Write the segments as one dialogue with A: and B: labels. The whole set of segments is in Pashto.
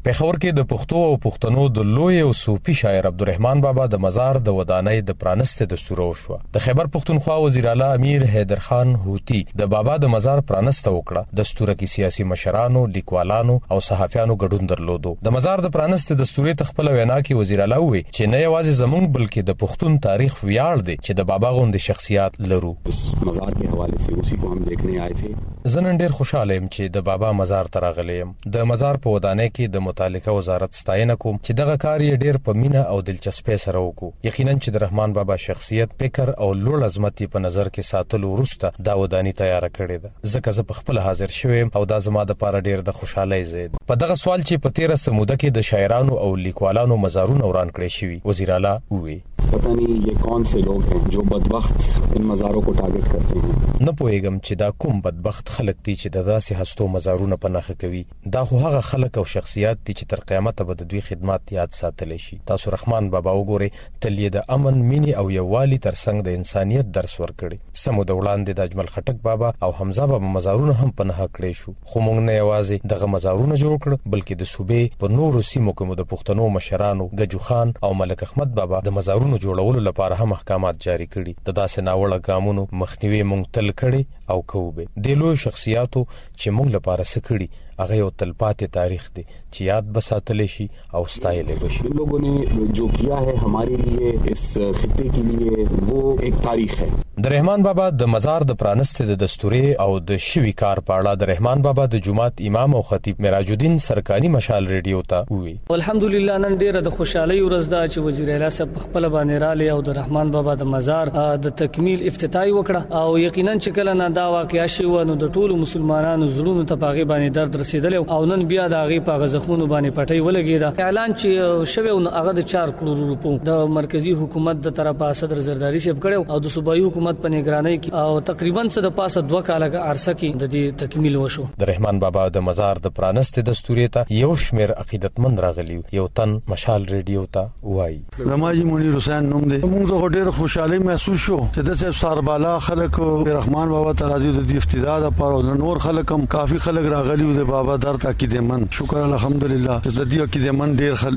A: پېښور کې د پښتو او پښتنو د لوی او صوفي شاعر عبدالرحمن بابا د مزار د ودانۍ د پرانست دستور وشو. د خیبر پښتونخوا وزیر اعلی امیر حیدر خان هوتی د بابا د مزار پرانست وکړه. دستور کې سیاسي مشرانو، لیکوالانو او صحافیانو ګډون درلودو. د مزار د پرانست دستور تخپل وینا کې وزیر اعلی وی چې نه یوازې زمونږ بلکې د پښتون تاریخ ویاړ دی چې د بابا غوندې شخصیت لرو.
B: مزار के हवाले से उसी को हम देखने आए थे.
A: زه نن ډېر خوشاله یم چې د بابا مزار ته راغلی یم. د مزار په ودانۍ کې د متعلقه وزارت ستاینه کوم چې دغه کار یې ډېر په مینه او دلچسپۍ سره وکړو. یقینا چې د رحمان بابا شخصیت، فکر او لوړ عظمت په نظر کې ساتلو وروسته دا ودانۍ تیار کړې ده. ځکه زه په خپل حاضر شوم او دا زما د پاره ډېر د خوشحالۍ ځای دی. په دغه سوال چې په 13 سموده کې د شاعرانو او لیکوالانو مزارونه وران کړی شوي، وزیر اعلی وویل
B: पता नहीं ये कौन से लोग हैं जो बदबख्त इन मज़ारों को टारगेट करते हैं.
A: نه پوهیږم چې دا کوم بدبخت خلک دي چې د داسې هستو مزارونه په نښه کوي. دا خو هغه خلک او شخصیات دي چې تر قیامت به د دوی خدمات یاد ساتلی شي. تاسو رحمان بابا وګورئ، تل یې د امن، مینې او یووالي ترڅنګ د انسانیت درس ورکړی. سمو د وړاندې د اجمل خټک بابا او حمزه بابا مزارونه هم په نښه کړی شو. خو موږ نه یوازې دغه مزارونه جوړ کړ، بلکې د صوبې په نورو سیمو کې مو د پښتنو مشرانو ګجو خان او ملک احمد بابا د مزارونو جوړولو لپاره هم احکامات جاری کړي. د داسې ناوړه ګامونو مخنیوي موږ تل کړي او کوو به. د لوی شخصیاتو چې موږ لپاره څه کړي هغه یو تلپاتې تاریخ دی چې یاد بساتلی شي او ستایلی بشي.
B: ان لوگوں نے جو کیا ہے ہمارے لیے اس خطے کے لیے وہ ایک تاریخ ہے.
A: د رحمان بابا د مزار د پرانست د دستورې او د شوي کار په اړه د رحمان بابا د جماعت امام او خطیب معراج الدین سرکاني مشال ریډیو ته وویل
C: الحمدلله نن ډیره د خوشحالۍ ورځ ده چې وزیر اعلی صاحب خپل باندې رالی او د رحمان بابا د مزار د تکمیل افتتاحي وکړه او یقینا چې کله نه دا واقعیا شي ونه د ټولو مسلمانانو زړونو ته پاغي باندې درد رسیدل او نن بیا د هغه په غزخونو باندې پټي ولګیدا. اعلان چې شوی او هغه د 4 کروڑ روپو د مرکزی حکومت د طرفه صدر زرداری صاحب کړو او د صوبایي حکومت په نگرانی کې او تقریبا څه د پاسه 2 کاله عرصه کې د دې تکمیل وشو.
A: د رحمان بابا د مزار د پرانست دستورې ته یو شمیر عقیدتمند راغلی. یو تن مشال ریډیو ته وایي
D: رماجی منیر حسین نوم دی. موږ ډېر خوشاله محسوس شو چې د صاحب ساربالا خلک رحمان بابا ترازی د افتتاح لپاره نور خلک هم کافي خلک راغلی د بابا در تاکید من. شکر الحمدلله چې د دې عقیده من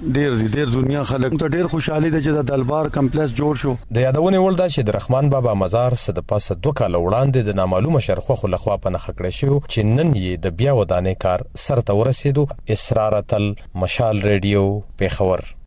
D: ډېر دنیا خلک ته ډېر خوشاله دي چې د دلبار کمپلیکس جوړ شو.
A: د یادونه ول دا چې د رحمان بابا مزار صد پاسه 2 کاله وړاندې د نامعلومه شرخه لخوا په نښه کړی شو چې نن یې د بیا ودانې کار سرته ورسېدو. اسرار تل مشال ریډیو پېښور.